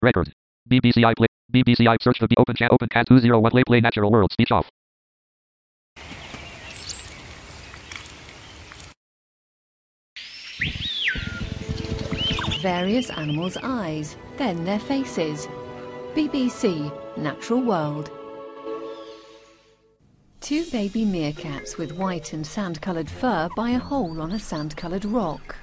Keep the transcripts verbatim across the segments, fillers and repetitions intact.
Record. B B C I play. B B C I search the B open chat open cat two zero one play play natural world speech off. Various animals' eyes, then their faces. B B C Natural World. Two baby meerkats with white and sand-coloured fur by a hole on a sand-coloured rock.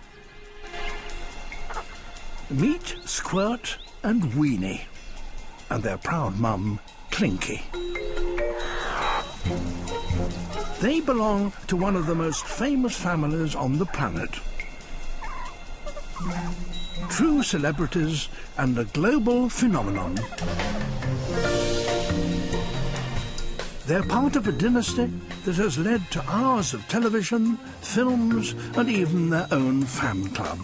Meet Squirt and Weenie, and their proud mum, Clinky. They belong to one of the most famous families on the planet. True celebrities and a global phenomenon. They're part of a dynasty that has led to hours of television, films, and even their own fan club.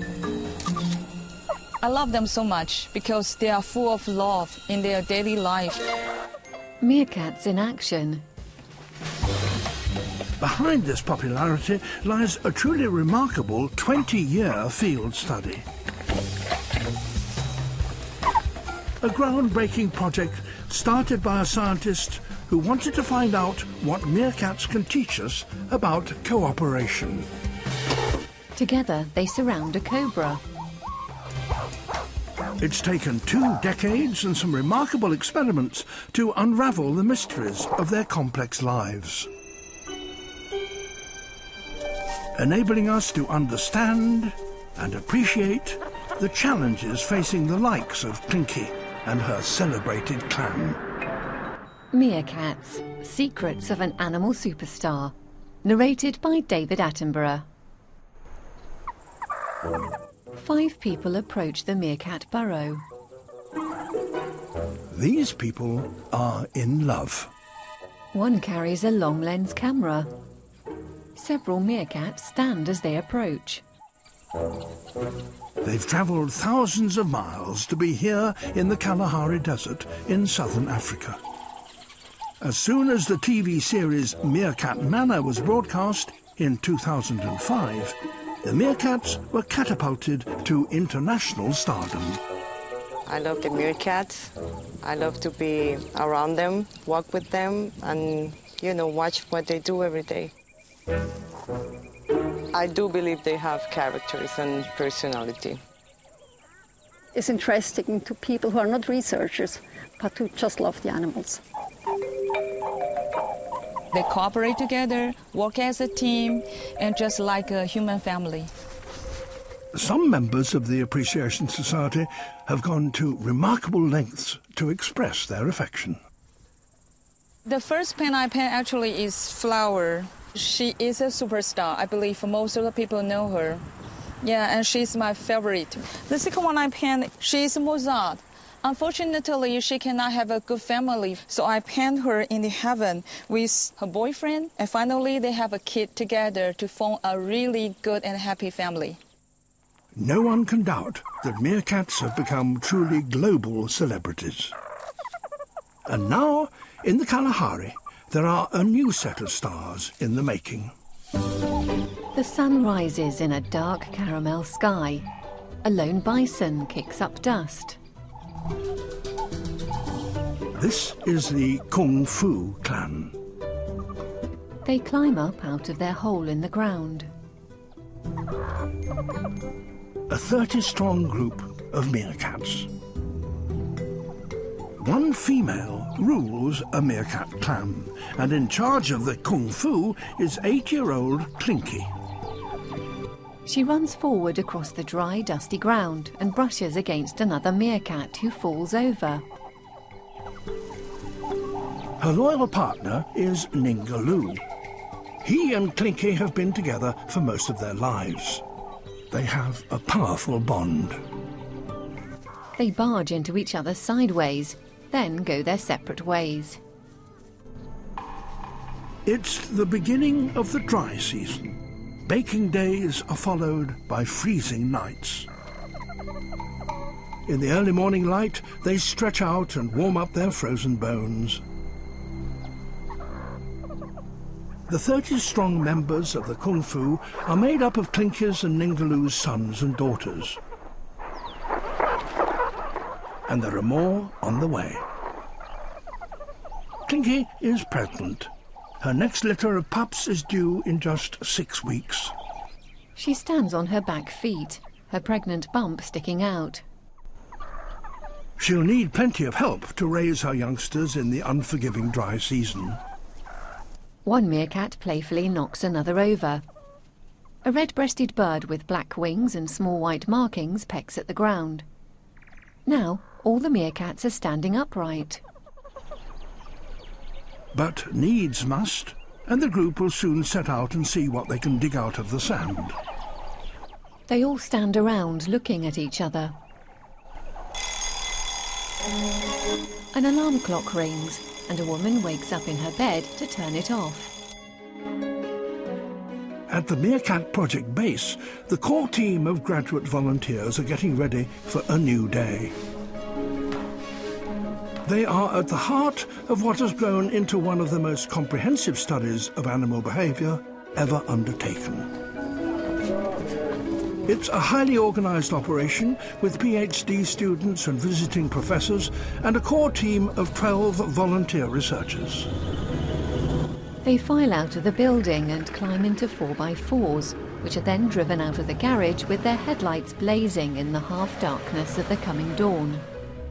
I love them so much because they are full of love in their daily life. Meerkats in action. Behind this popularity lies a truly remarkable twenty-year field study. A groundbreaking project started by a scientist who wanted to find out what meerkats can teach us about cooperation. Together they surround a cobra. It's taken two decades and some remarkable experiments to unravel the mysteries of their complex lives, enabling us to understand and appreciate the challenges facing the likes of Clinky and her celebrated clan. Meerkats, Secrets of an Animal Superstar. Narrated by David Attenborough. Five people approach the meerkat burrow. These people are in love. One carries a long lens camera. Several meerkats stand as they approach. They've travelled thousands of miles to be here in the Kalahari Desert in southern Africa. As soon as the T V series Meerkat Manor was broadcast in two thousand five, the meerkats were catapulted to international stardom. I love the meerkats. I love to be around them, walk with them, and, you know, watch what they do every day. I do believe they have characters and personality. It's interesting to people who are not researchers, but who just love the animals. They cooperate together, work as a team, and just like a human family. Some members of the Appreciation Society have gone to remarkable lengths to express their affection. The first pen I pen actually is Flower. She is a superstar. I believe most of the people know her. Yeah, and she's my favorite. The second one I pen, she is Mozart. Unfortunately, she cannot have a good family, so I penned her in the heaven with her boyfriend, and finally they have a kid together to form a really good and happy family. No one can doubt that meerkats have become truly global celebrities. And now, in the Kalahari, there are a new set of stars in the making. The sun rises in a dark caramel sky. A lone bison kicks up dust. This is the Kung Fu clan. They climb up out of their hole in the ground. A thirty-strong group of meerkats. One female rules a meerkat clan, and in charge of the Kung Fu is eight-year-old Clinky. She runs forward across the dry, dusty ground and brushes against another meerkat who falls over. Her loyal partner is Ningaloo. He and Clinky have been together for most of their lives. They have a powerful bond. They barge into each other sideways, then go their separate ways. It's the beginning of the dry season. Baking days are followed by freezing nights. In the early morning light, they stretch out and warm up their frozen bones. The thirty-strong members of the Kung Fu are made up of Clinky's and Ningaloo's sons and daughters. and there are more on the way. Clinky is pregnant. Her next litter of pups is due in just six weeks. She stands on her back feet, her pregnant bump sticking out. She'll need plenty of help to raise her youngsters in the unforgiving dry season. One meerkat playfully knocks another over. A red-breasted bird with black wings and small white markings pecks at the ground. Now, all the meerkats are standing upright. But needs must, and the group will soon set out and see what they can dig out of the sand. They all stand around looking at each other. An alarm clock rings, and a woman wakes up in her bed to turn it off. At the Meerkat Project base, the core team of graduate volunteers are getting ready for a new day. They are at the heart of what has grown into one of the most comprehensive studies of animal behaviour ever undertaken. It's a highly organised operation with PhD students and visiting professors and a core team of twelve volunteer researchers. They file out of the building and climb into four by fours, which are then driven out of the garage with their headlights blazing in the half-darkness of the coming dawn.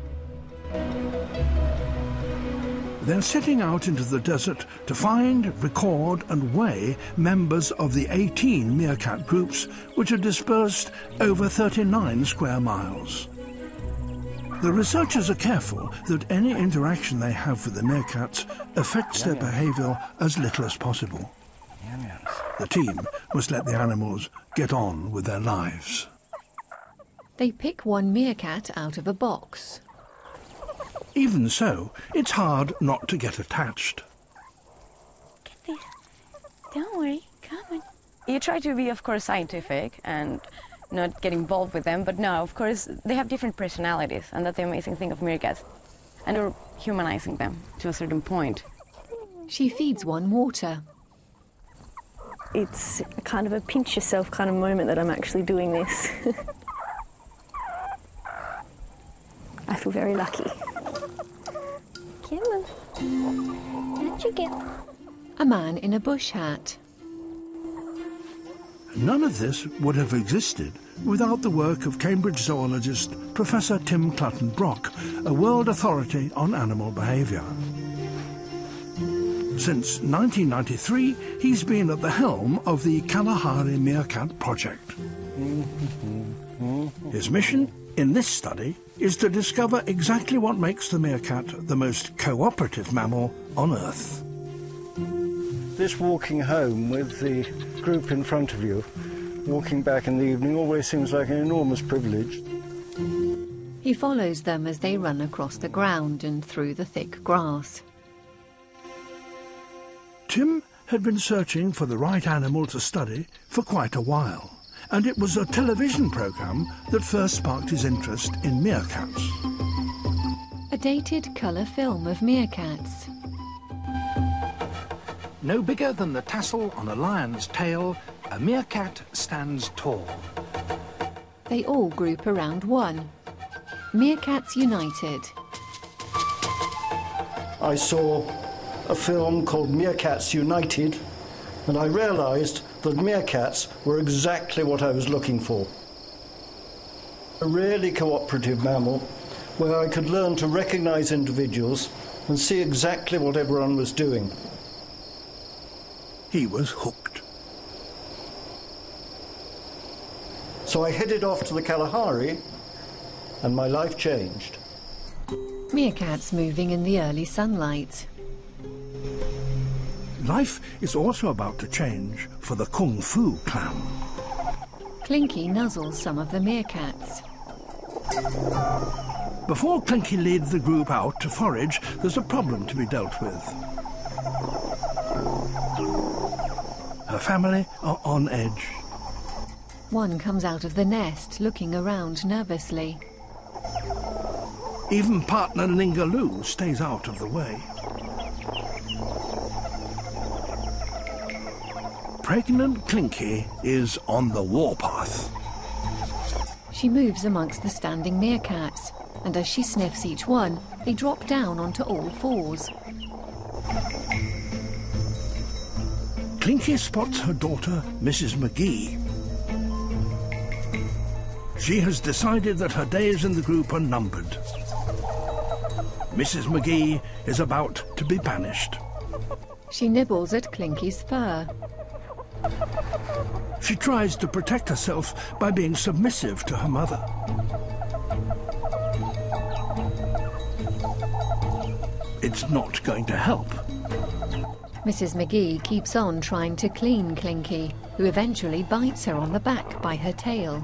They're setting out into the desert to find, record and weigh members of the eighteen meerkat groups which are dispersed over thirty-nine square miles. The researchers are careful that any interaction they have with the meerkats affects their behaviour as little as possible. The team must let the animals get on with their lives. They pick one meerkat out of a box. Even so, it's hard not to get attached. Get this. Don't worry, come on. You try to be, of course, scientific and not get involved with them, but no, of course, they have different personalities, and that's the amazing thing of meerkats. And we're humanizing them to a certain point. She feeds one water. It's a kind of a pinch yourself kind of moment that I'm actually doing this. I feel very lucky. Come on. Out you go. A man in a bush hat. None of this would have existed without the work of Cambridge zoologist Professor Tim Clutton-Brock, a world authority on animal behaviour. Since nineteen ninety-three, he's been at the helm of the Kalahari Meerkat Project. His mission in this study is to discover exactly what makes the meerkat the most cooperative mammal on Earth. This walking home with the group in front of you, walking back in the evening, always seems like an enormous privilege. He follows them as they run across the ground and through the thick grass. Tim had been searching for the right animal to study for quite a while, and it was a television programme that first sparked his interest in meerkats. A dated colour film of meerkats. No bigger than the tassel on a lion's tail, a meerkat stands tall. They all group around one. Meerkats United. I saw a film called Meerkats United, and I realised that meerkats were exactly what I was looking for. A really cooperative mammal where I could learn to recognise individuals and see exactly what everyone was doing. He was hooked. So I headed off to the Kalahari, and my life changed. Meerkats moving in the early sunlight. Life is also about to change for the Kung Fu clan. Clinky nuzzles some of the meerkats. Before Clinky leads the group out to forage, there's a problem to be dealt with. Her family are on edge. One comes out of the nest, looking around nervously. Even partner Lingaloo stays out of the way. Pregnant Clinky is on the warpath. She moves amongst the standing meerkats. and as she sniffs each one, they drop down onto all fours. Clinky spots her daughter, Missus McGee. She has decided that her days in the group are numbered. Missus McGee is about to be banished. She nibbles at Clinky's fur. She tries to protect herself by being submissive to her mother. It's not going to help. Missus McGee keeps on trying to clean Clinky, who eventually bites her on the back by her tail.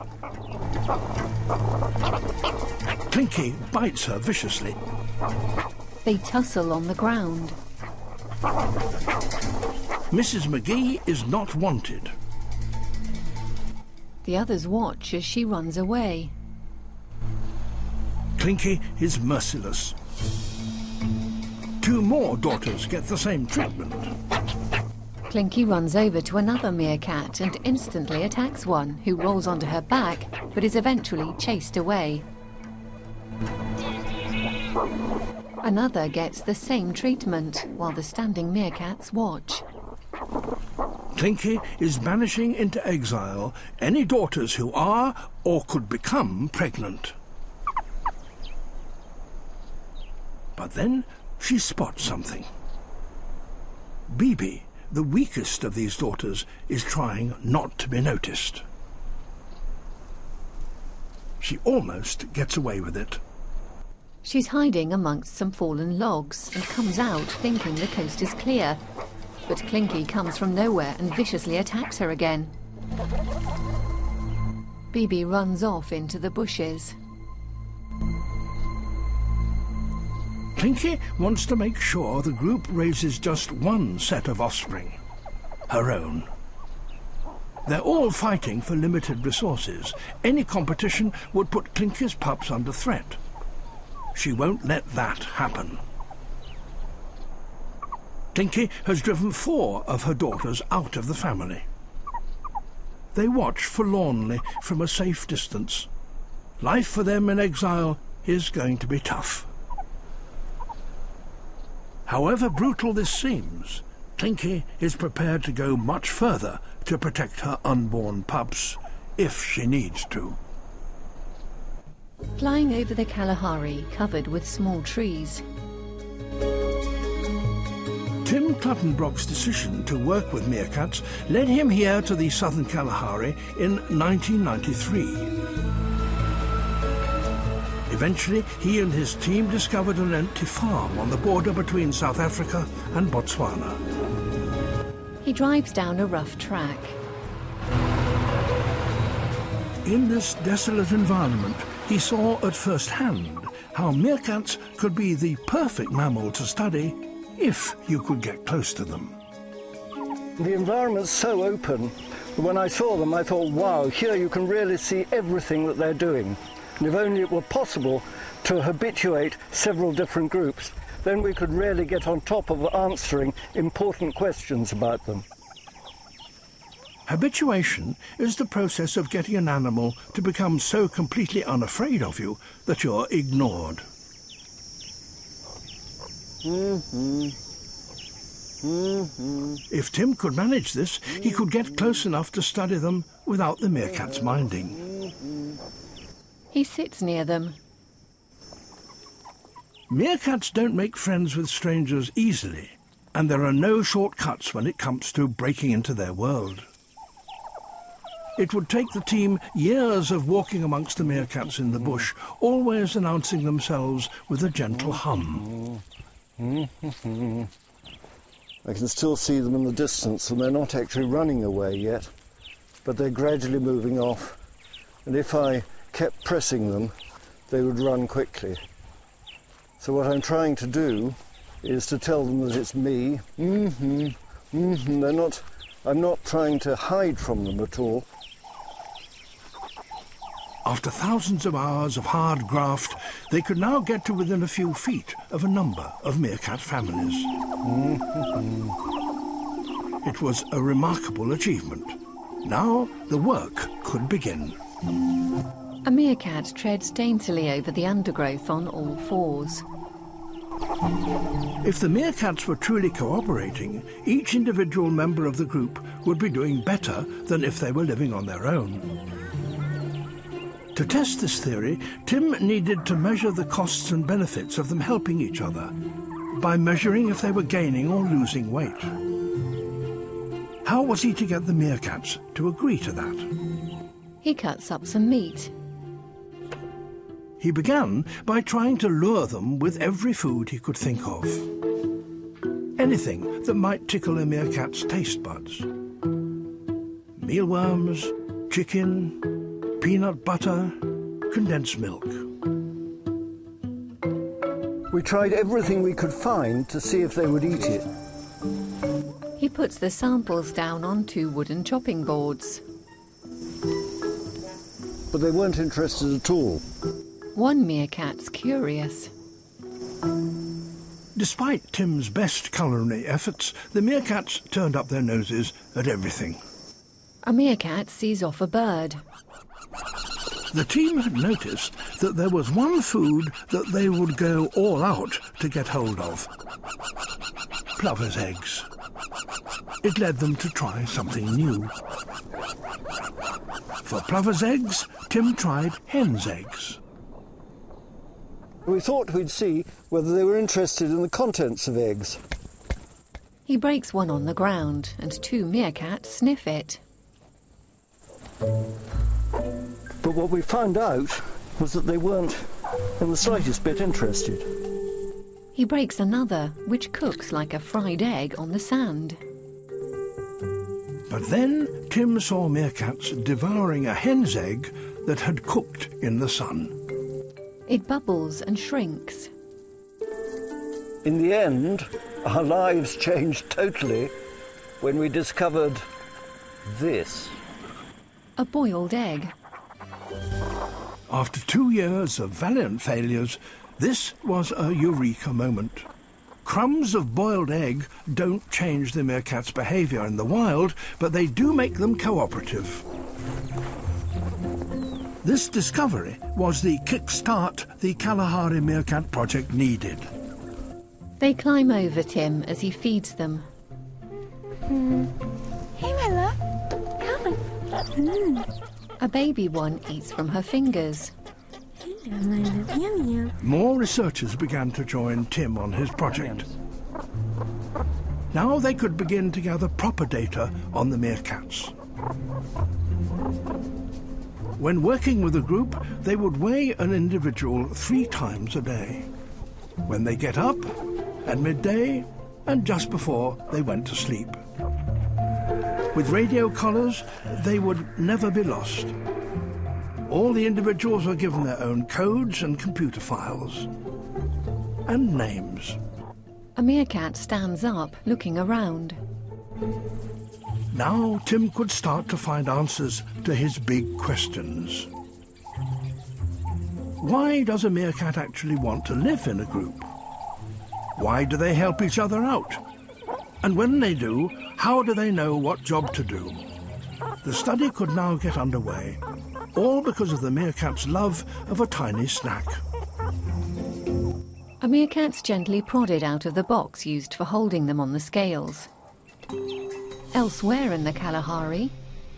Clinky bites her viciously. They tussle on the ground. Missus McGee is not wanted. The others watch as she runs away. Clinky is merciless. Two more daughters get the same treatment. Clinky runs over to another meerkat and instantly attacks one, who rolls onto her back, but is eventually chased away. Another gets the same treatment, while the standing meerkats watch. Clinky is banishing into exile any daughters who are or could become pregnant. But then she spots something. Bibi, the weakest of these daughters, is trying not to be noticed. She almost gets away with it. She's hiding amongst some fallen logs and comes out thinking the coast is clear. But Clinky comes from nowhere and viciously attacks her again. Bibi runs off into the bushes. Clinky wants to make sure the group raises just one set of offspring, her own. They're all fighting for limited resources. Any competition would put Clinky's pups under threat. She won't let that happen. Clinky has driven four of her daughters out of the family. They watch forlornly from a safe distance. Life for them in exile is going to be tough. However brutal this seems, Clinky is prepared to go much further to protect her unborn pups, if she needs to. Flying over the Kalahari, covered with small trees. Tim Cluttenbrock's decision to work with meerkats led him here to the southern Kalahari in nineteen ninety-three. Eventually, he and his team discovered an empty farm on the border between South Africa and Botswana. He drives down a rough track. In this desolate environment, he saw at first hand how meerkats could be the perfect mammal to study if you could get close to them. The environment's so open, when I saw them I thought, wow, here you can really see everything that they're doing. And if only it were possible to habituate several different groups, then we could really get on top of answering important questions about them. Habituation is the process of getting an animal to become so completely unafraid of you that you're ignored. Mm-hmm. Mm-hmm. If Tim could manage this, he could get close enough to study them without the meerkats minding. Mm-hmm. He sits near them. Meerkats don't make friends with strangers easily, and there are no shortcuts when it comes to breaking into their world. It would take the team years of walking amongst the meerkats in the bush, always announcing themselves with a gentle hum. I can still see them in the distance, and they're not actually running away yet, but they're gradually moving off. And if I kept pressing them, they would run quickly. So what I'm trying to do is to tell them that it's me. Mm-hmm, mm-hmm. They're not, I'm not trying to hide from them at all. After thousands of hours of hard graft, they could now get to within a few feet of a number of meerkat families. Mm-hmm. It was a remarkable achievement. Now the work could begin. A meerkat treads daintily over the undergrowth on all fours. If the meerkats were truly cooperating, each individual member of the group would be doing better than if they were living on their own. To test this theory, Tim needed to measure the costs and benefits of them helping each other by measuring if they were gaining or losing weight. How was he to get the meerkats to agree to that? He cuts up some meat. He began by trying to lure them with every food he could think of. Anything that might tickle a meerkat's taste buds. Mealworms, chicken, peanut butter, condensed milk. We tried everything we could find to see if they would eat it. He puts the samples down on two wooden chopping boards. But they weren't interested at all. One meerkat's curious. Despite Tim's best culinary efforts, the meerkats turned up their noses at everything. A meerkat sees off a bird. The team had noticed that there was one food that they would go all out to get hold of. Plover's eggs. It led them to try something new. For plover's eggs, Tim tried hen's eggs. We thought we'd see whether they were interested in the contents of eggs. He breaks one on the ground, and two meerkats sniff it. But what we found out was that they weren't in the slightest bit interested. He breaks another, which cooks like a fried egg on the sand. But then Tim saw meerkats devouring a hen's egg that had cooked in the sun. It bubbles and shrinks. In the end, our lives changed totally when we discovered this. A boiled egg. After two years of valiant failures, this was a eureka moment. Crumbs of boiled egg don't change the meerkat's behaviour in the wild, but they do make them cooperative. This discovery was the kickstart the Kalahari Meerkat Project needed. They climb over Tim as he feeds them. Mm. Hey, my love. Come on. Mm. A baby one eats from her fingers. More researchers began to join Tim on his project. Now they could begin to gather proper data on the meerkats. When working with a group, they would weigh an individual three times a day. When they get up, at midday, and just before they went to sleep. With radio collars, they would never be lost. All the individuals were given their own codes and computer files. And names. A meerkat stands up, looking around. Now Tim could start to find answers to his big questions. Why does a meerkat actually want to live in a group? Why do they help each other out? And when they do, how do they know what job to do? The study could now get underway, all because of the meerkat's love of a tiny snack. A meerkat's gently prodded out of the box used for holding them on the scales. Elsewhere in the Kalahari,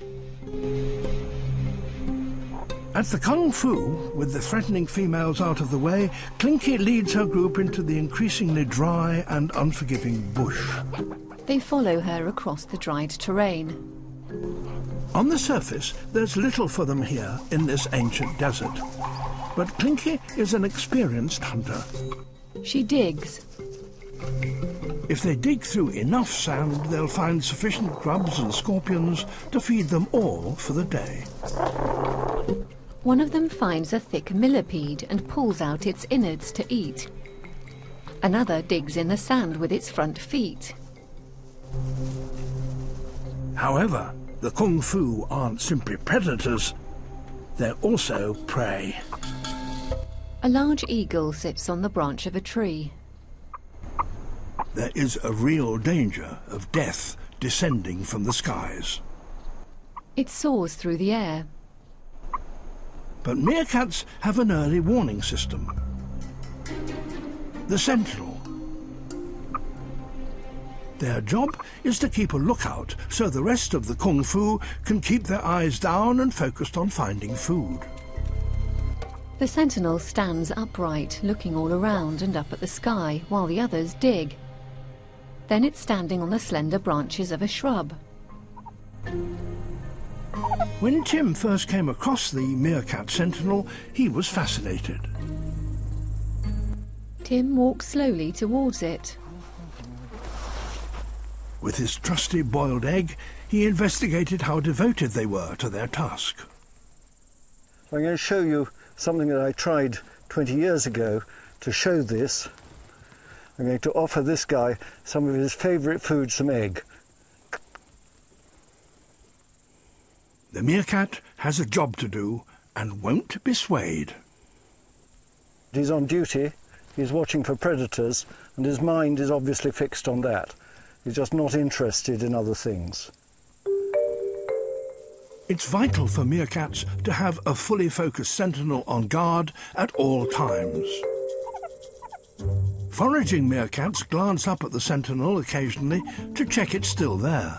at the Kung Fu, with the threatening females out of the way, Clinky leads her group into the increasingly dry and unforgiving bush. They follow her across the dried terrain. On the surface, there's little for them here in this ancient desert. But Clinky is an experienced hunter. She digs. If they dig through enough sand, they'll find sufficient grubs and scorpions to feed them all for the day. One of them finds a thick millipede and pulls out its innards to eat. Another digs in the sand with its front feet. However, the Kung Fu aren't simply predators, they're also prey. A large eagle sits on the branch of a tree. There is a real danger of death descending from the skies. It soars through the air. But meerkats have an early warning system. The sentinel. Their job is to keep a lookout so the rest of the kung fu can keep their eyes down and focused on finding food. The sentinel stands upright, looking all around and up at the sky, while the others dig. Then it's standing on the slender branches of a shrub. When Tim first came across the meerkat sentinel, he was fascinated. Tim walks slowly towards it. With his trusty boiled egg, he investigated how devoted they were to their task. I'm going to show you something that I tried twenty years ago to show this. I'm going to offer this guy some of his favourite food, some egg. The meerkat has a job to do and won't be swayed. He's on duty, he's watching for predators, and his mind is obviously fixed on that. He's just not interested in other things. It's vital for meerkats to have a fully focused sentinel on guard at all times. Foraging meerkats glance up at the sentinel occasionally to check it's still there.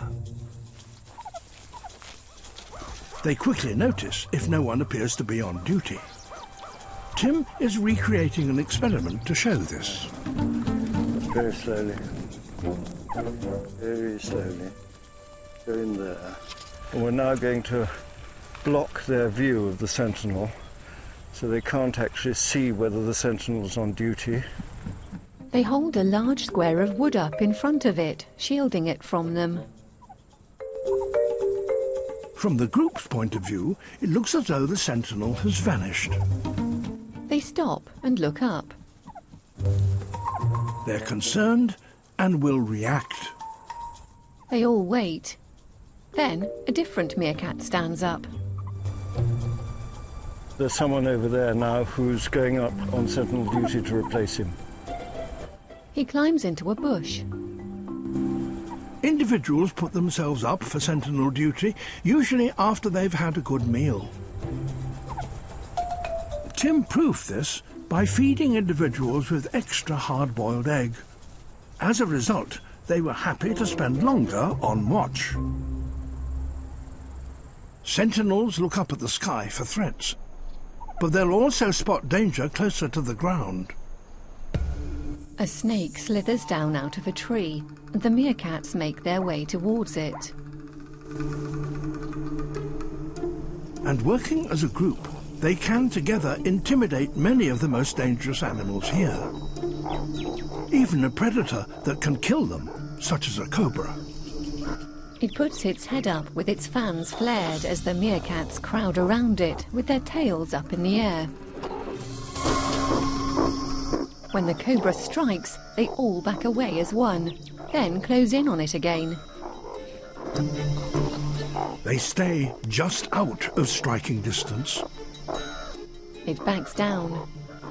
They quickly notice if no one appears to be on duty. Tim is recreating an experiment to show this. Very slowly. Very slowly. Go in there. And we're now going to block their view of the sentinel so they can't actually see whether the sentinel's on duty. They hold a large square of wood up in front of it, shielding it from them. From the group's point of view, it looks as though the sentinel has vanished. They stop and look up. They're concerned and will react. They all wait. Then a different meerkat stands up. There's someone over there now who's going up on sentinel duty to replace him. He climbs into a bush. Individuals put themselves up for sentinel duty, usually after they've had a good meal. Tim proved this by feeding individuals with extra hard-boiled egg. As a result, they were happy to spend longer on watch. Sentinels look up at the sky for threats, but they'll also spot danger closer to the ground. A snake slithers down out of a tree, and the meerkats make their way towards it. And working as a group, they can together intimidate many of the most dangerous animals here. Even a predator that can kill them, such as a cobra. It puts its head up with its fans flared as the meerkats crowd around it with their tails up in the air. When the cobra strikes, they all back away as one, then close in on it again. They stay just out of striking distance. It backs down.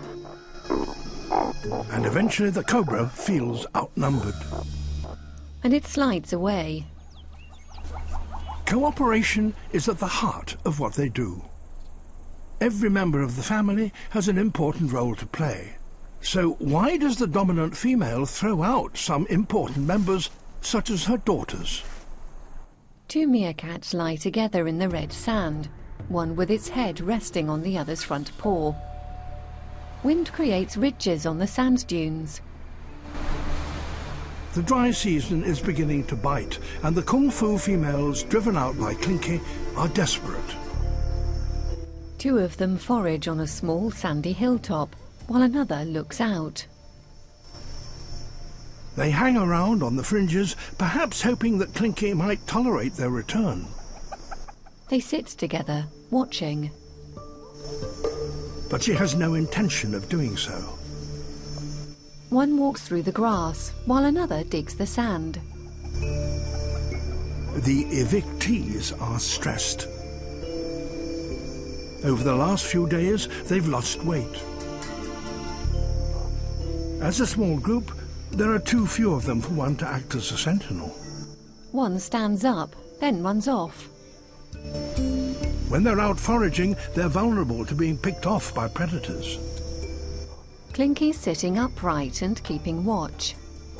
And eventually the cobra feels outnumbered. And it slides away. Cooperation is at the heart of what they do. Every member of the family has an important role to play. So why does the dominant female throw out some important members, such as her daughters? Two meerkats lie together in the red sand, one with its head resting on the other's front paw. Wind creates ridges on the sand dunes. The dry season is beginning to bite, and the kung fu females driven out by Clinky are desperate. Two of them forage on a small sandy hilltop, while another looks out. They hang around on the fringes, perhaps hoping that Clinky might tolerate their return. They sit together, watching. But she has no intention of doing so. One walks through the grass, while another digs the sand. The evictees are stressed. Over the last few days, they've lost weight. As a small group, there are too few of them for one to act as a sentinel. One stands up, then runs off. When they're out foraging, they're vulnerable to being picked off by predators. Clinky's sitting upright and keeping watch.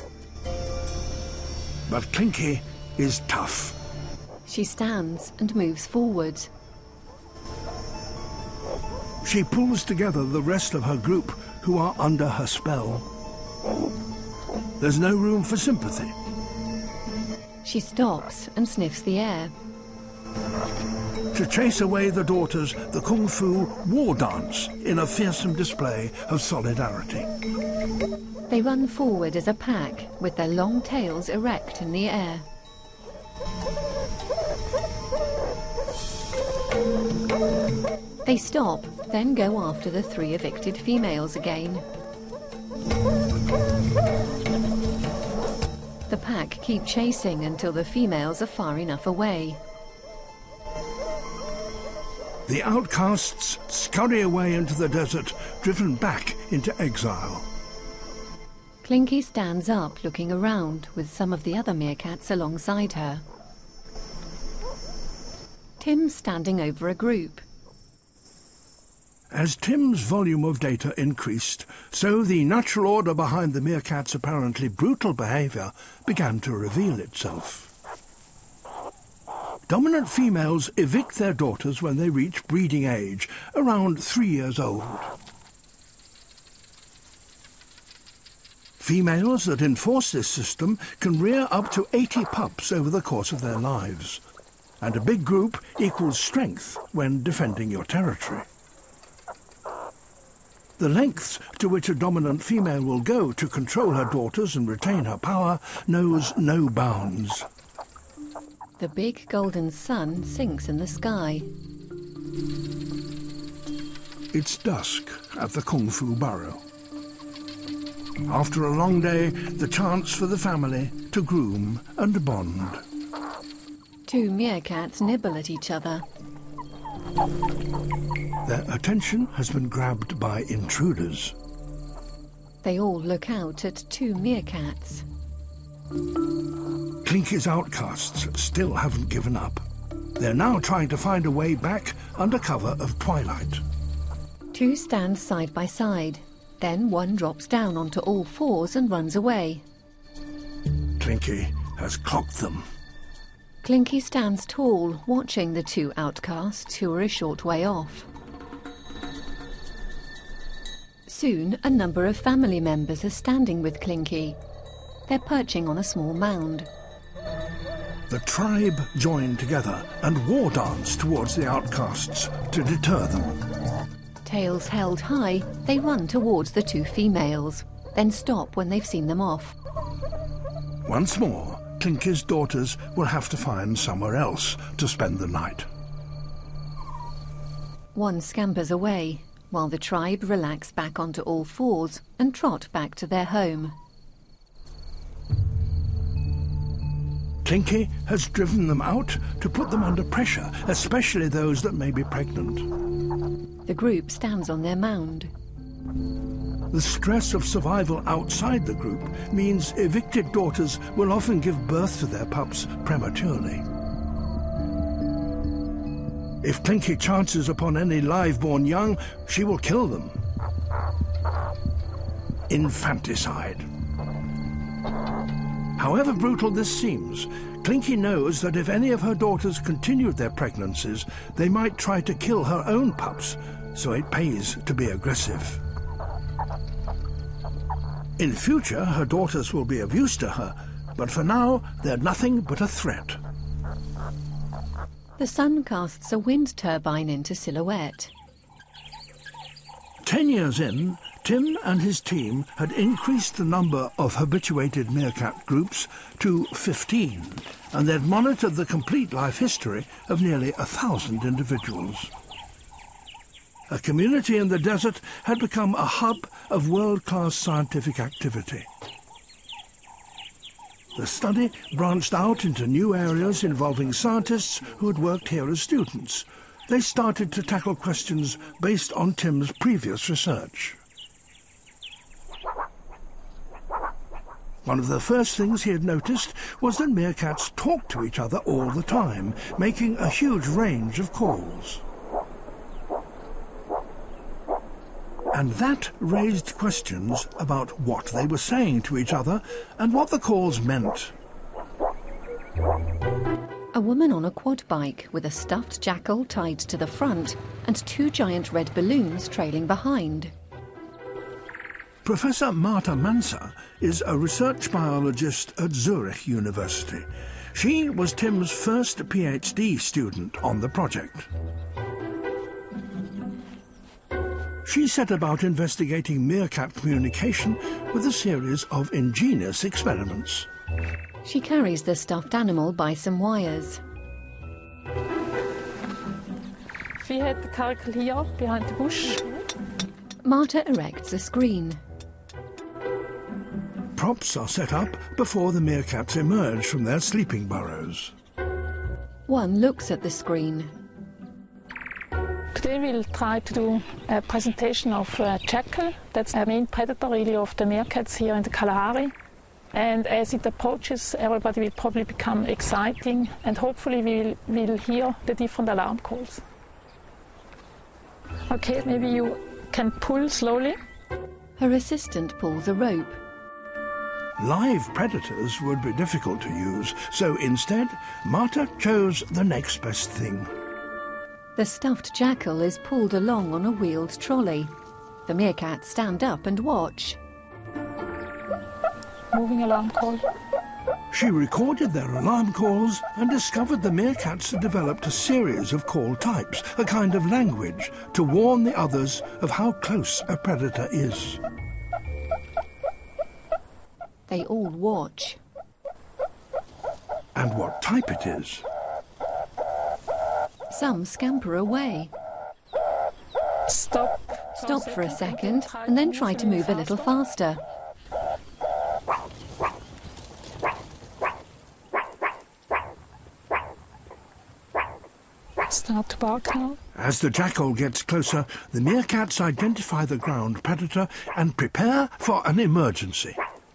But Clinky is tough. She stands and moves forward. She pulls together the rest of her group who are under her spell. There's no room for sympathy. She stops and sniffs the air. To chase away the daughters, the Kung Fu war dance in a fearsome display of solidarity. They run forward as a pack with their long tails erect in the air. They stop, then go after the three evicted females again. The pack keep chasing until the females are far enough away. The outcasts scurry away into the desert, driven back into exile. Clinky stands up, looking around, with some of the other meerkats alongside her. Tim's standing over a group. As Tim's volume of data increased, so the natural order behind the meerkat's apparently brutal behaviour began to reveal itself. Dominant females evict their daughters when they reach breeding age, around three years old. Females that enforce this system can rear up to eighty pups over the course of their lives, and a big group equals strength when defending your territory. The lengths to which a dominant female will go to control her daughters and retain her power knows no bounds. The big golden sun sinks in the sky. It's dusk at the Kung Fu burrow. After a long day, the chance for the family to groom and bond. Two meerkats nibble at each other. Their attention has been grabbed by intruders. They all look out at two meerkats. Clinky's outcasts still haven't given up. They're now trying to find a way back under cover of twilight. Two stand side by side. Then one drops down onto all fours and runs away. Clinky has clocked them. Clinky stands tall, watching the two outcasts who are a short way off. Soon, a number of family members are standing with Clinky. They're perching on a small mound. The tribe join together and war dance towards the outcasts to deter them. Tails held high, they run towards the two females, then stop when they've seen them off. Once more, Clinky's daughters will have to find somewhere else to spend the night. One scampers away, while the tribe relax back onto all fours and trot back to their home. Clinky has driven them out to put them under pressure, especially those that may be pregnant. The group stands on their mound. The stress of survival outside the group means evicted daughters will often give birth to their pups prematurely. If Clinky chances upon any live-born young, she will kill them. Infanticide. However brutal this seems, Clinky knows that if any of her daughters continued their pregnancies, they might try to kill her own pups, so it pays to be aggressive. In future, her daughters will be of use to her, but for now, they're nothing but a threat. The sun casts a wind turbine into silhouette. Ten years in, Tim and his team had increased the number of habituated meerkat groups to fifteen, and they'd monitored the complete life history of nearly a thousand individuals. A community in the desert had become a hub of world-class scientific activity. The study branched out into new areas involving scientists who had worked here as students. They started to tackle questions based on Tim's previous research. One of the first things he had noticed was that meerkats talked to each other all the time, making a huge range of calls. And that raised questions about what they were saying to each other and what the calls meant. A woman on a quad bike with a stuffed jackal tied to the front and two giant red balloons trailing behind. Professor Marta Mansa is a research biologist at Zurich University. She was Tim's first PhD student on the project. She set about investigating meerkat communication with a series of ingenious experiments. She carries the stuffed animal by some wires. We had the caracal here behind the bush. Marta erects a screen. Props are set up before the meerkats emerge from their sleeping burrows. One looks at the screen. Today we'll try to do a presentation of a jackal. That's the main predator really of the meerkats here in the Kalahari. And as it approaches, everybody will probably become exciting, and hopefully we will we'll hear the different alarm calls. Okay, maybe you can pull slowly. Her assistant pulls a rope. Live predators would be difficult to use, so instead, Marta chose the next best thing. The stuffed jackal is pulled along on a wheeled trolley. The meerkats stand up and watch. Moving alarm call. She recorded their alarm calls and discovered the meerkats had developed a series of call types, a kind of language, to warn the others of how close a predator is. They all watch. And what type it is. Some scamper away. Stop. Stop for a second and then try to move a little faster. Start to bark now. As the jackal gets closer, the meerkats identify the ground predator and prepare for an emergency.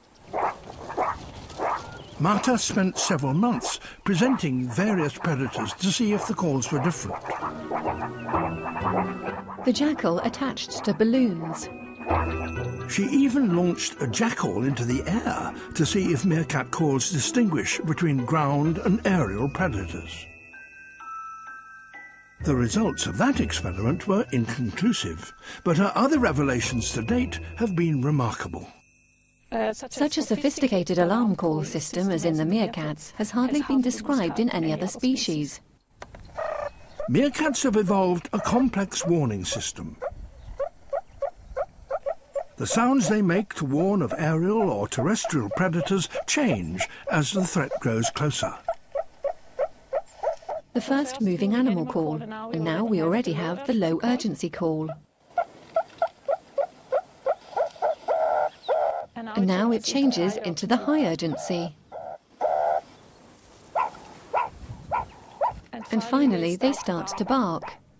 Marta spent several months presenting various predators to see if the calls were different. The jackal attached to balloons. She even launched a jackal into the air to see if meerkat calls distinguish between ground and aerial predators. The results of that experiment were inconclusive, but her other revelations to date have been remarkable. Uh, Such a sophisticated alarm call system as in the meerkats has hardly been described in any other species. Meerkats have evolved a complex warning system. The sounds they make to warn of aerial or terrestrial predators change as the threat grows closer. The first moving animal call, and now we already have the low urgency call. And now it changes into the high urgency. And finally they start to bark.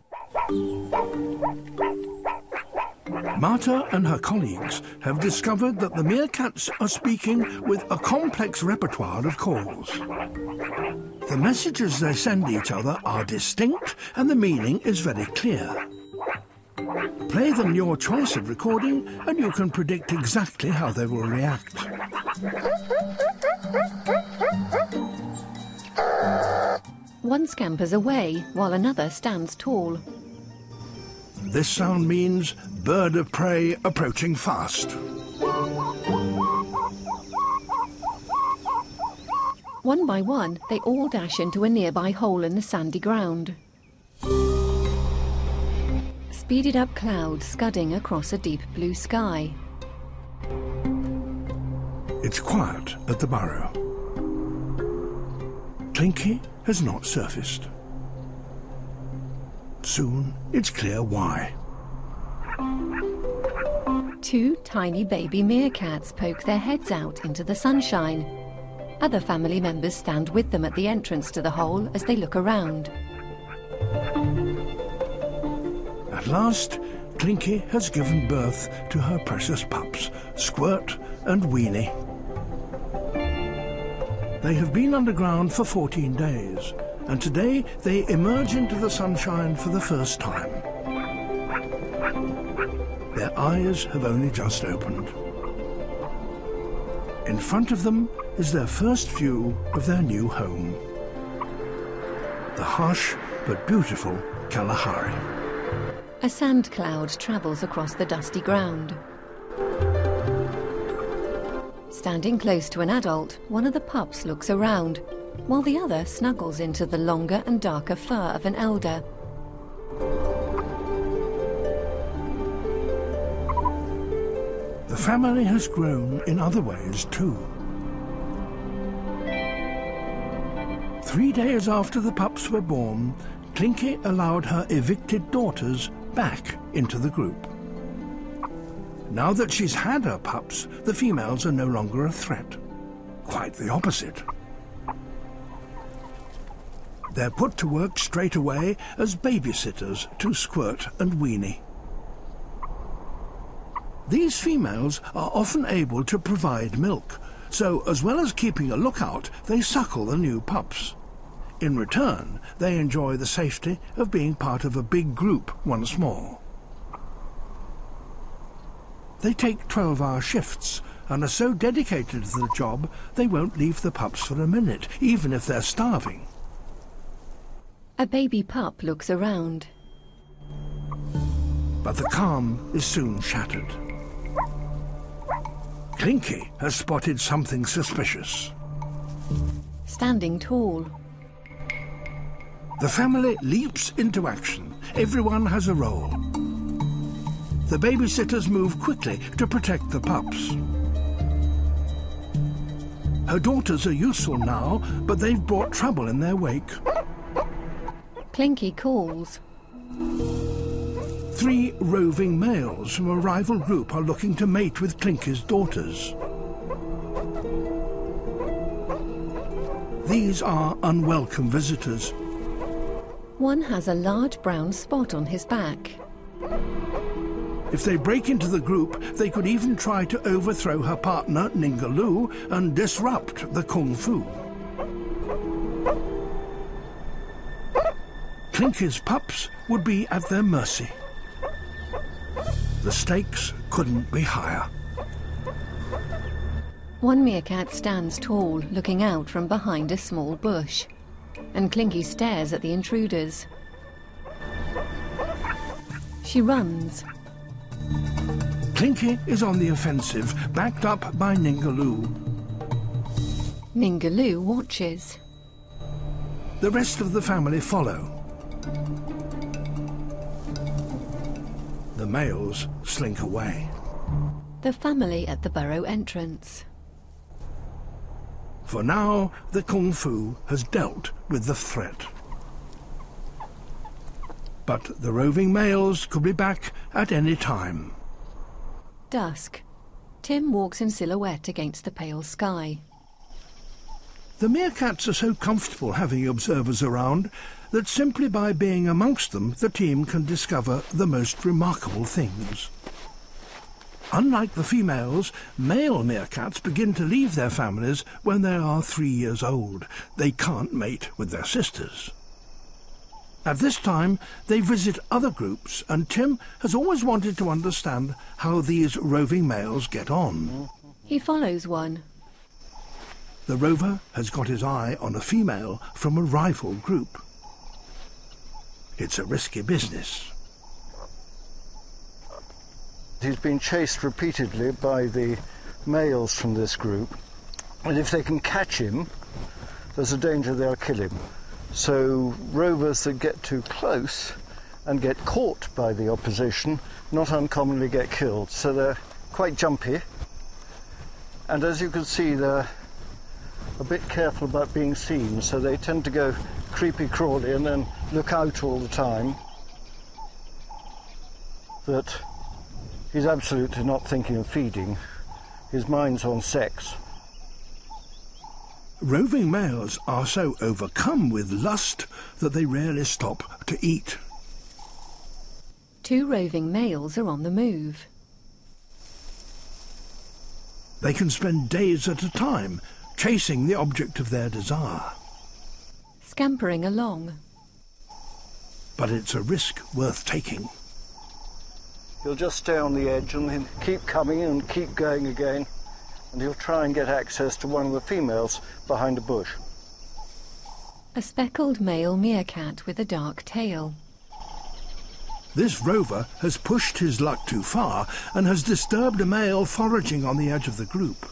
Marta and her colleagues have discovered that the meerkats are speaking with a complex repertoire of calls. The messages they send each other are distinct and the meaning is very clear. Play them your choice of recording and you can predict exactly how they will react. One scampers away while another stands tall. This sound means bird of prey approaching fast. One by one, they all dash into a nearby hole in the sandy ground. Speeded up clouds scudding across a deep blue sky. It's quiet at the burrow. Clinky has not surfaced. Soon it's clear why. Two tiny baby meerkats poke their heads out into the sunshine. Other family members stand with them at the entrance to the hole as they look around. At last, Clinky has given birth to her precious pups, Squirt and Weenie. They have been underground for fourteen days, and today they emerge into the sunshine for the first time. Their eyes have only just opened. In front of them is their first view of their new home. The harsh but beautiful Kalahari. A sand cloud travels across the dusty ground. Standing close to an adult, one of the pups looks around, while the other snuggles into the longer and darker fur of an elder. The family has grown in other ways too. Three days after the pups were born, Clinky allowed her evicted daughters back into the group. Now that she's had her pups, the females are no longer a threat. Quite the opposite. They're put to work straight away as babysitters to Squirt and Weenie. These females are often able to provide milk, so as well as keeping a lookout, they suckle the new pups. In return, they enjoy the safety of being part of a big group once more. They take twelve-hour shifts and are so dedicated to the job they won't leave the pups for a minute, even if they're starving. A baby pup looks around. But the calm is soon shattered. Clinky has spotted something suspicious. Standing tall. The family leaps into action. Everyone has a role. The babysitters move quickly to protect the pups. Her daughters are useful now, but they've brought trouble in their wake. Clinky calls. Three roving males from a rival group are looking to mate with Clinky's daughters. These are unwelcome visitors. One has a large brown spot on his back. If they break into the group, they could even try to overthrow her partner, Ningaloo, and disrupt the Kung Fu. Clinky's pups would be at their mercy. The stakes couldn't be higher. One meerkat stands tall, looking out from behind a small bush, and Clinky stares at the intruders. She runs. Clinky is on the offensive, backed up by Ningaloo. Ningaloo watches. The rest of the family follow. The males slink away. The family at the burrow entrance. For now, the Kung Fu has dealt with the threat. But the roving males could be back at any time. Dusk. Tim walks in silhouette against the pale sky. The meerkats are so comfortable having observers around that simply by being amongst them, the team can discover the most remarkable things. Unlike the females, male meerkats begin to leave their families when they are three years old. They can't mate with their sisters. At this time, they visit other groups, and Tim has always wanted to understand how these roving males get on. He follows one. The rover has got his eye on a female from a rival group. It's a risky business. He's been chased repeatedly by the males from this group, and if they can catch him, there's a danger they'll kill him. So rovers that get too close and get caught by the opposition not uncommonly get killed. So they're quite jumpy, and as you can see, they're a bit careful about being seen, so they tend to go creepy crawly and then look out all the time. That he's absolutely not thinking of feeding. His mind's on sex. Roving males are so overcome with lust that they rarely stop to eat. Two roving males are on the move. They can spend days at a time chasing the object of their desire. Scampering along. But it's a risk worth taking. He'll just stay on the edge and then keep coming and keep going again, and he'll try and get access to one of the females behind a bush. A speckled male meerkat with a dark tail. This rover has pushed his luck too far and has disturbed a male foraging on the edge of the group.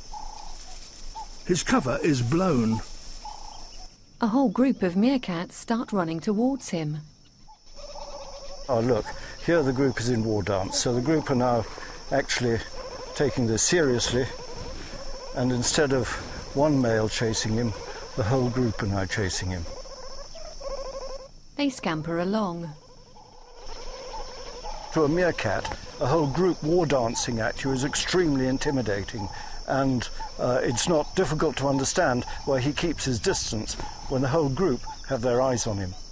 His cover is blown. A whole group of meerkats start running towards him. Oh, look, here the group is in war dance, so the group are now actually taking this seriously, and instead of one male chasing him, the whole group are now chasing him. They scamper along. To a meerkat, a whole group war dancing at you is extremely intimidating, and uh, it's not difficult to understand why he keeps his distance when the whole group have their eyes on him.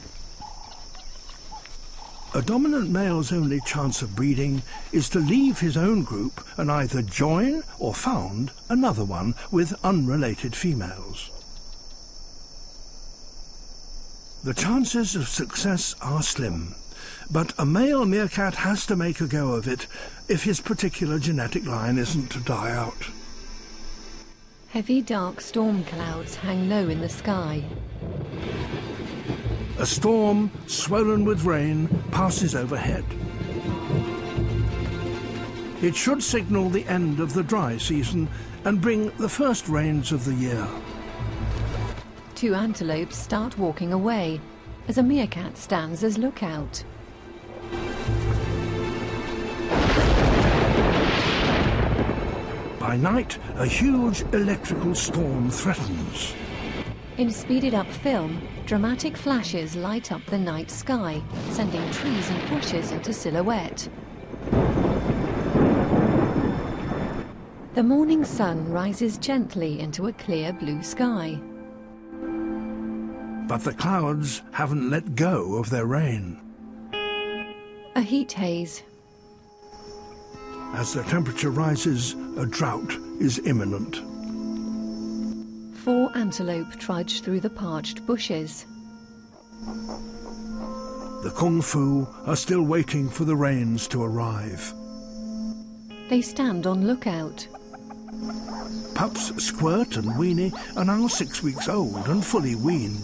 A dominant male's only chance of breeding is to leave his own group and either join or found another one with unrelated females. The chances of success are slim, but a male meerkat has to make a go of it if his particular genetic line isn't to die out. Heavy dark storm clouds hang low in the sky. A storm, swollen with rain, passes overhead. It should signal the end of the dry season and bring the first rains of the year. Two antelopes start walking away as a meerkat stands as lookout. By night, a huge electrical storm threatens. In speeded-up film, dramatic flashes light up the night sky, sending trees and bushes into silhouette. The morning sun rises gently into a clear blue sky. But the clouds haven't let go of their rain. A heat haze. As the temperature rises, a drought is imminent. Four antelope trudge through the parched bushes. The Kung Fu are still waiting for the rains to arrive. They stand on lookout. Pups Squirt and Weenie are now six weeks old and fully weaned.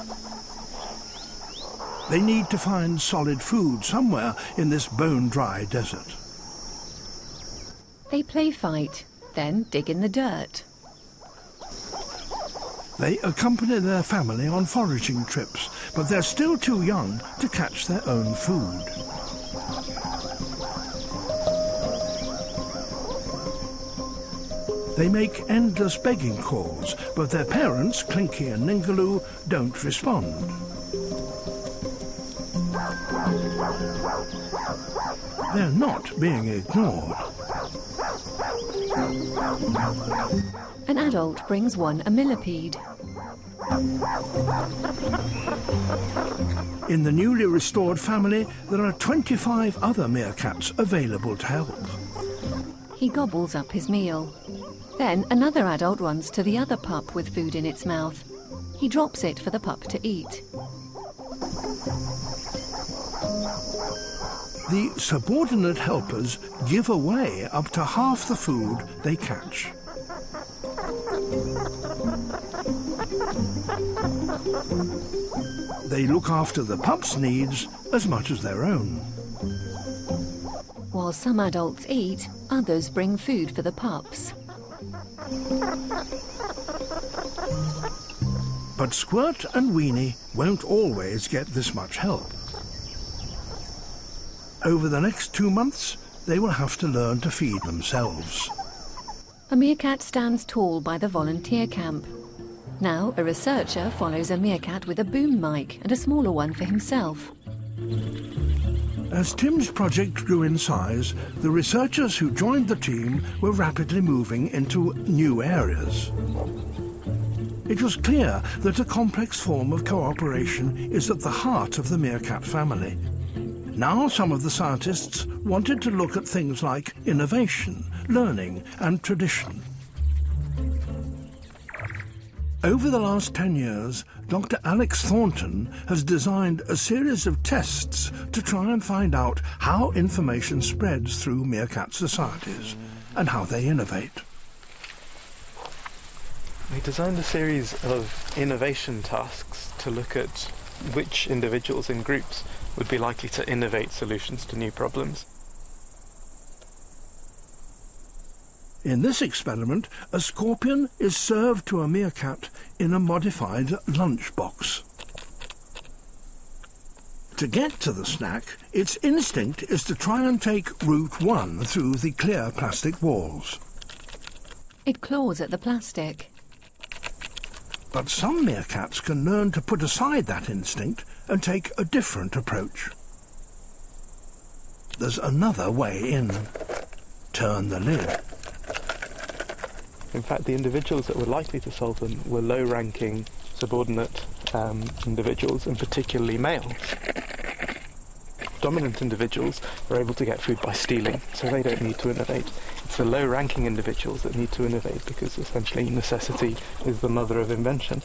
They need to find solid food somewhere in this bone-dry desert. They play fight, then dig in the dirt. They accompany their family on foraging trips, but they're still too young to catch their own food. They make endless begging calls, but their parents, Clinky and Ningaloo, don't respond. They're not being ignored. An adult brings one a millipede. In the newly restored family, there are twenty-five other meerkats available to help. He gobbles up his meal. Then another adult runs to the other pup with food in its mouth. He drops it for the pup to eat. The subordinate helpers give away up to half the food they catch. They look after the pup's needs as much as their own. While some adults eat, others bring food for the pups. But Squirt and Weenie won't always get this much help. Over the next two months, they will have to learn to feed themselves. A meerkat stands tall by the volunteer camp. Now a researcher follows a meerkat with a boom mic and a smaller one for himself. As Tim's project grew in size, the researchers who joined the team were rapidly moving into new areas. It was clear that a complex form of cooperation is at the heart of the meerkat family. Now some of the scientists wanted to look at things like innovation, learning and tradition. Over the last ten years, Doctor Alex Thornton has designed a series of tests to try and find out how information spreads through meerkat societies and how they innovate. We designed a series of innovation tasks to look at which individuals in groups would be likely to innovate solutions to new problems. In this experiment, a scorpion is served to a meerkat in a modified lunchbox. To get to the snack, its instinct is to try and take route one through the clear plastic walls. It claws at the plastic. But some meerkats can learn to put aside that instinct and take a different approach. There's another way in. Turn the lid. In fact, the individuals that were likely to solve them were low-ranking, subordinate um, individuals, and particularly males. Dominant individuals are able to get food by stealing, so they don't need to innovate. It's the low-ranking individuals that need to innovate because essentially necessity is the mother of invention.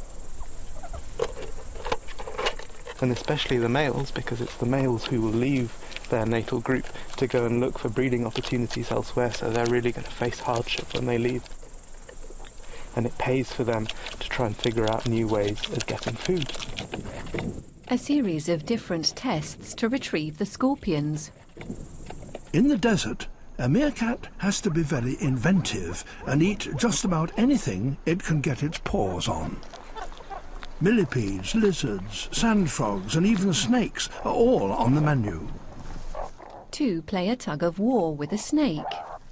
And especially the males, because it's the males who will leave their natal group to go and look for breeding opportunities elsewhere, so they're really going to face hardship when they leave. And it pays for them to try and figure out new ways of getting food. A series of different tests to retrieve the scorpions. In the desert, a meerkat has to be very inventive and eat just about anything it can get its paws on. Millipedes, lizards, sand frogs and even snakes are all on the menu. Two play a tug of war with a snake.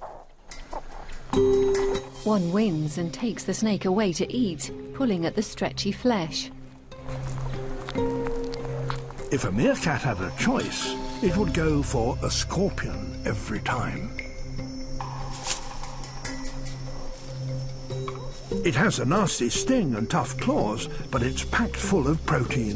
One wins and takes the snake away to eat, pulling at the stretchy flesh. If a meerkat had a choice, it would go for a scorpion every time. It has a nasty sting and tough claws, but it's packed full of protein.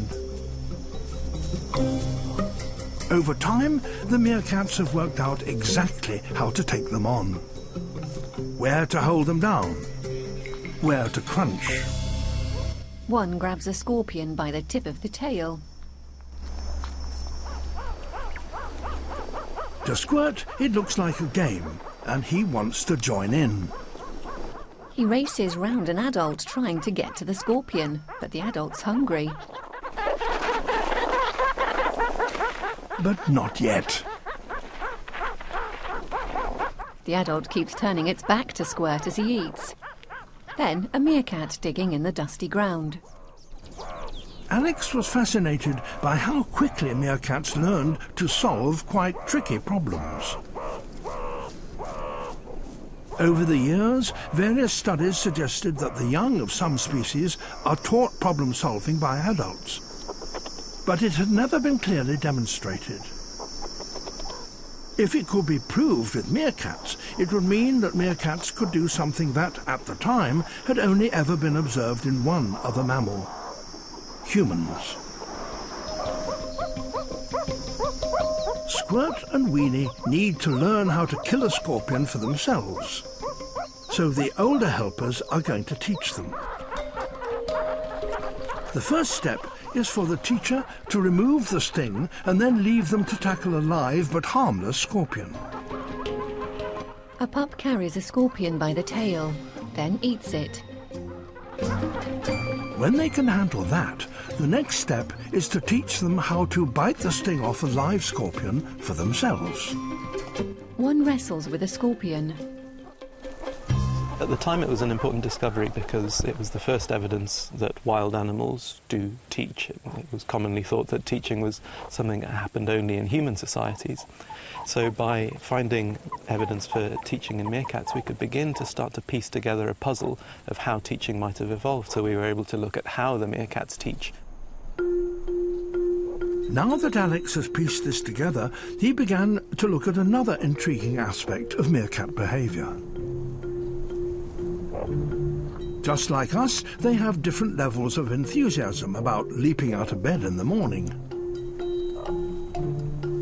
Over time, the meerkats have worked out exactly how to take them on. Where to hold them down, where to crunch. One grabs a scorpion by the tip of the tail. To Squirt, it looks like a game, and he wants to join in. He races round an adult trying to get to the scorpion, but the adult's hungry. But not yet. The adult keeps turning its back to Squirt as he eats. Then a meerkat digging in the dusty ground. Alex was fascinated by how quickly meerkats learned to solve quite tricky problems. Over the years, various studies suggested that the young of some species are taught problem solving by adults, but it had never been clearly demonstrated. If it could be proved with meerkats, it would mean that meerkats could do something that, at the time, had only ever been observed in one other mammal: humans. Squirt and Weenie need to learn how to kill a scorpion for themselves, so the older helpers are going to teach them. The first step is for the teacher to remove the sting and then leave them to tackle a live but harmless scorpion. A pup carries a scorpion by the tail, then eats it. When they can handle that, the next step is to teach them how to bite the sting off a live scorpion for themselves. One wrestles with a scorpion. At the time it was an important discovery because it was the first evidence that wild animals do teach. It was commonly thought that teaching was something that happened only in human societies. So by finding evidence for teaching in meerkats, we could begin to start to piece together a puzzle of how teaching might have evolved. So we were able to look at how the meerkats teach. Now that Alex has pieced this together, he began to look at another intriguing aspect of meerkat behaviour. Just like us, they have different levels of enthusiasm about leaping out of bed in the morning.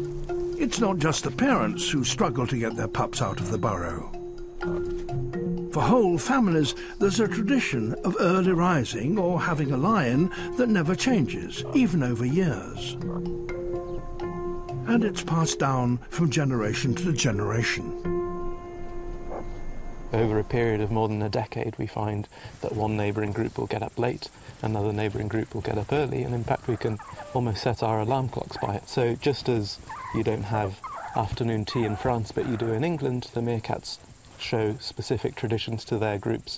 It's not just the parents who struggle to get their pups out of the burrow. For whole families, there's a tradition of early rising or having a lion that never changes, even over years. And it's passed down from generation to generation. Over a period of more than a decade, we find that one neighbouring group will get up late, another neighbouring group will get up early, and in fact we can almost set our alarm clocks by it. So just as you don't have afternoon tea in France but you do in England, the meerkats show specific traditions to their groups.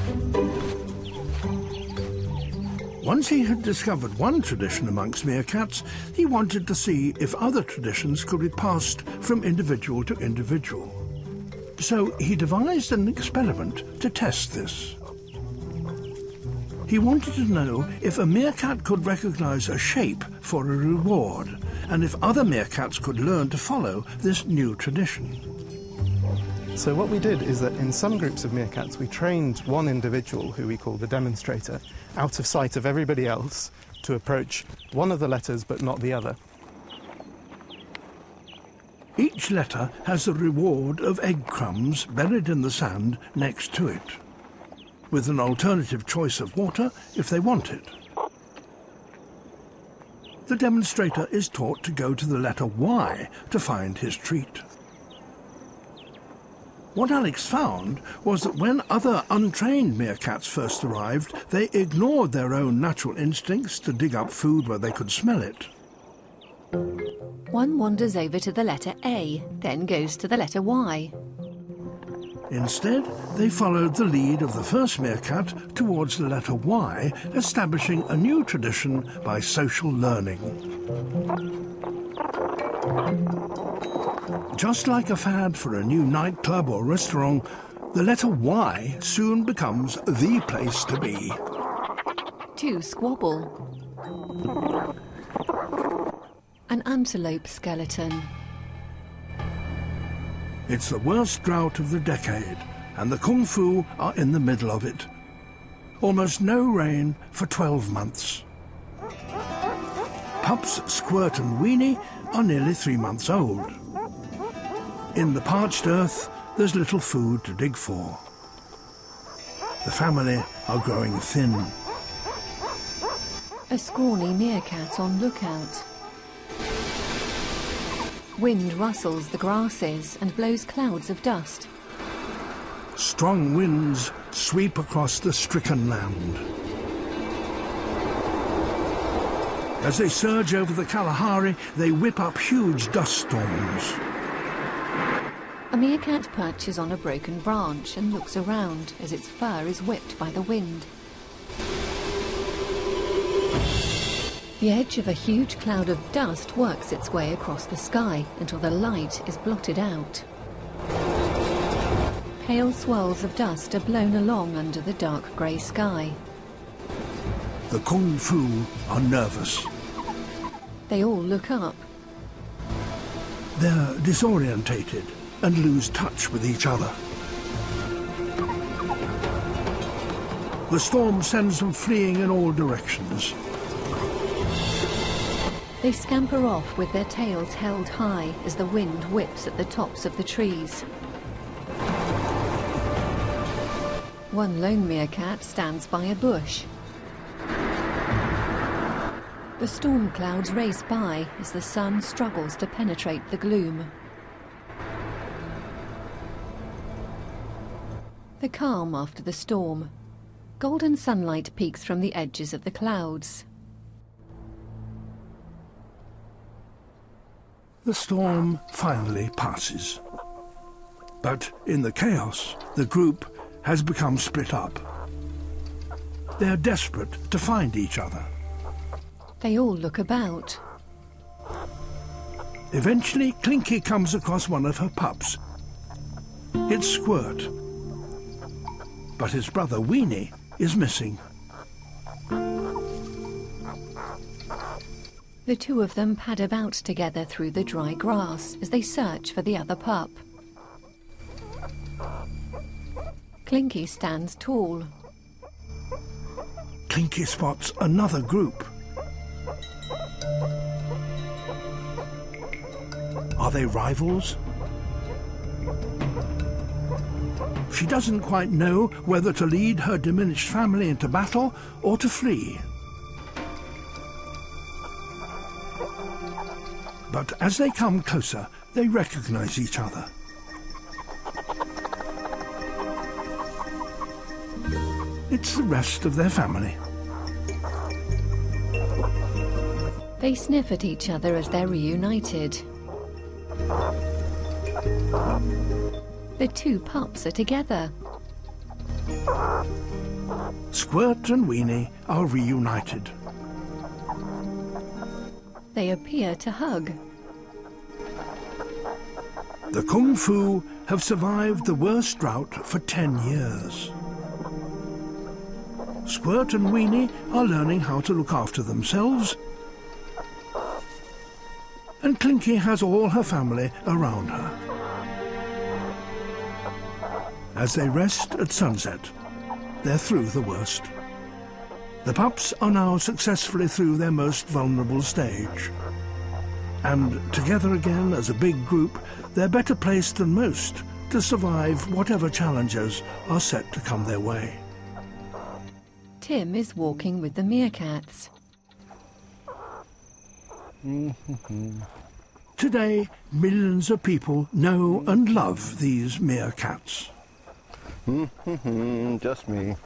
Once he had discovered one tradition amongst meerkats, he wanted to see if other traditions could be passed from individual to individual. So he devised an experiment to test this. He wanted to know if a meerkat could recognize a shape for a reward, and if other meerkats could learn to follow this new tradition. So what we did is that in some groups of meerkats we trained one individual, who we call the demonstrator, out of sight of everybody else to approach one of the letters but not the other. Each letter has a reward of egg crumbs buried in the sand next to it, with an alternative choice of water if they want it. The demonstrator is taught to go to the letter Y to find his treat. What Alex found was that when other untrained meerkats first arrived, they ignored their own natural instincts to dig up food where they could smell it. One wanders over to the letter A, then goes to the letter Y. Instead, they followed the lead of the first meerkat towards the letter Y, establishing a new tradition by social learning. Just like a fad for a new nightclub or restaurant, the letter Y soon becomes the place to be. Two squabble. An antelope skeleton. It's the worst drought of the decade, and the Kung Fu are in the middle of it. Almost no rain for twelve months. Pups Squirt and Weenie are nearly three months old. In the parched earth, there's little food to dig for. The family are growing thin. A scrawny meerkat on lookout. Wind rustles the grasses and blows clouds of dust. Strong winds sweep across the stricken land. As they surge over the Kalahari, they whip up huge dust storms. A meerkat perches on a broken branch and looks around as its fur is whipped by the wind. The edge of a huge cloud of dust works its way across the sky until the light is blotted out. Pale swirls of dust are blown along under the dark grey sky. The Kung Fu are nervous. They all look up. They're disorientated and lose touch with each other. The storm sends them fleeing in all directions. They scamper off with their tails held high as the wind whips at the tops of the trees. One lone meerkat stands by a bush. The storm clouds race by as the sun struggles to penetrate the gloom. The calm after the storm. Golden sunlight peeks from the edges of the clouds. The storm finally passes. But in the chaos, the group has become split up. They're desperate to find each other. They all look about. Eventually, Clinky comes across one of her pups. It's Squirt. But his brother Weenie is missing. The two of them pad about together through the dry grass as they search for the other pup. Clinky stands tall. Clinky spots another group. Are they rivals? She doesn't quite know whether to lead her diminished family into battle or to flee. But as they come closer, they recognize each other. It's the rest of their family. They sniff at each other as they're reunited. The two pups are together. Squirt and Weenie are reunited. They appear to hug. The Kung Fu have survived the worst drought for ten years. Squirt and Weenie are learning how to look after themselves, and Clinky has all her family around her. As they rest at sunset, they're through the worst. The pups are now successfully through their most vulnerable stage. And together again as a big group, they're better placed than most to survive whatever challenges are set to come their way. Tim is walking with the meerkats. Today, millions of people know and love these meerkats. Just me.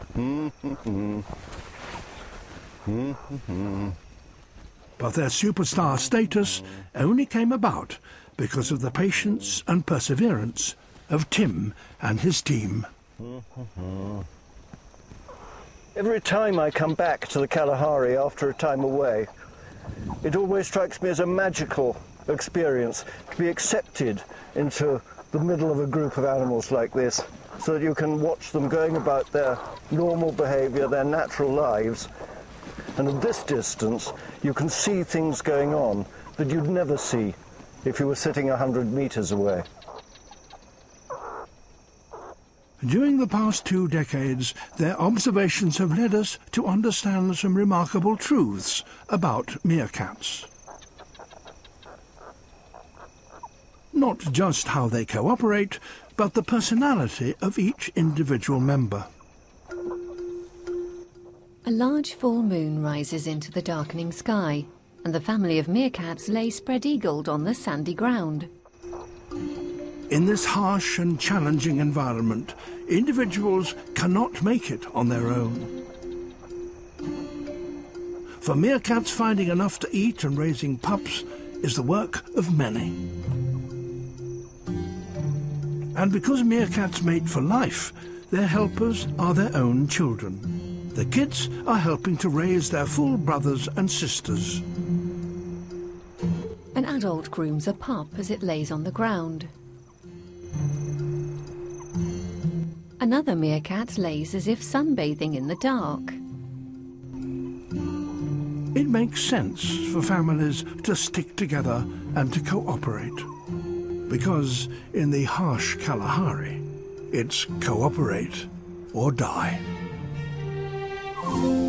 But their superstar status only came about because of the patience and perseverance of Tim and his team. Every time I come back to the Kalahari after a time away, it always strikes me as a magical experience to be accepted into the middle of a group of animals like this, so that you can watch them going about their normal behaviour, their natural lives, and at this distance you can see things going on that you'd never see if you were sitting a hundred metres away. During the past two decades, their observations have led us to understand some remarkable truths about meerkats. Not just how they cooperate, but the personality of each individual member. A large full moon rises into the darkening sky, and the family of meerkats lay spread-eagled on the sandy ground. In this harsh and challenging environment, individuals cannot make it on their own. For meerkats, finding enough to eat and raising pups is the work of many. And because meerkats mate for life, their helpers are their own children. The kids are helping to raise their full brothers and sisters. An adult grooms a pup as it lays on the ground. Another meerkat lays as if sunbathing in the dark. It makes sense for families to stick together and to cooperate. Because in the harsh Kalahari, it's cooperate or die.